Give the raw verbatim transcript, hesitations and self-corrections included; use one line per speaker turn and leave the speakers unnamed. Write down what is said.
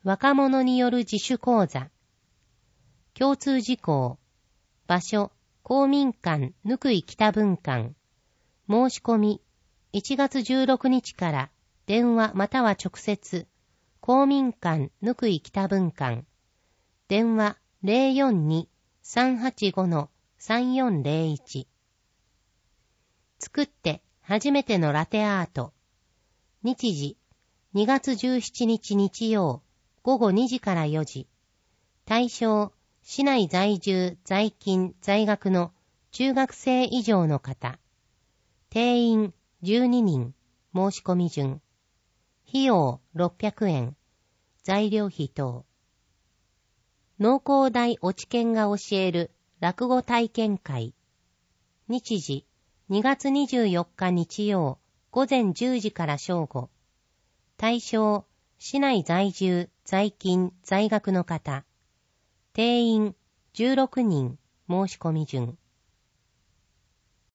若者による自主講座。共通事項。場所、公民館ぬくい北分館。申し込み、いちがつじゅうろくにちから電話または直接、公民館ぬくい北分館。電話 ゼロよんに さんはちご さんよんゼロいち。作って初めてのラテアート。日時、にがつじゅうしちにち日曜、ごごにじからよじ。対象、市内在住、在勤、在学の中学生以上の方。定員じゅうににん、申し込み順。費用ろっぴゃくえん。材料費等。農工大落研が教える落語体験会。日時、にがつにじゅうよっか日曜、ごぜんじゅうじから正午。対象、市内在住、在勤、在学の方。定員じゅうろくにん、申し込み順。